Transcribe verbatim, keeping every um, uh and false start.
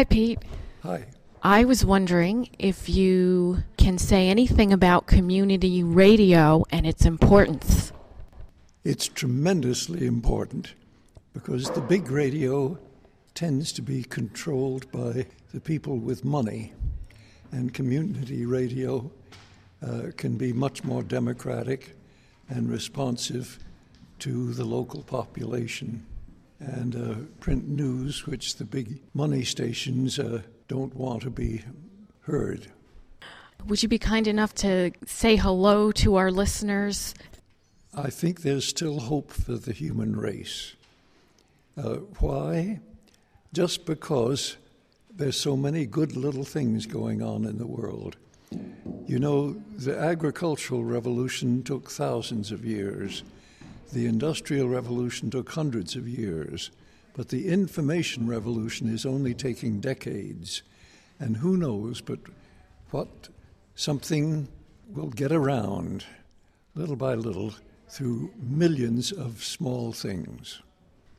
Hi, Pete. Hi. I was wondering if you can say anything about community radio and its importance. It's tremendously important because the big radio tends to be controlled by the people with money, and community radio uh, can be much more democratic and responsive to the local population. And uh, print news, which the big money stations uh, don't want to be heard. Would you be kind enough to say hello to our listeners? I think there's still hope for the human race. Uh, why? Just because there's so many good little things going on in the world. You know, the agricultural revolution took thousands of years. The Industrial Revolution took hundreds of years, but the information revolution is only taking decades. And who knows but what something will get around, little by little, through millions of small things.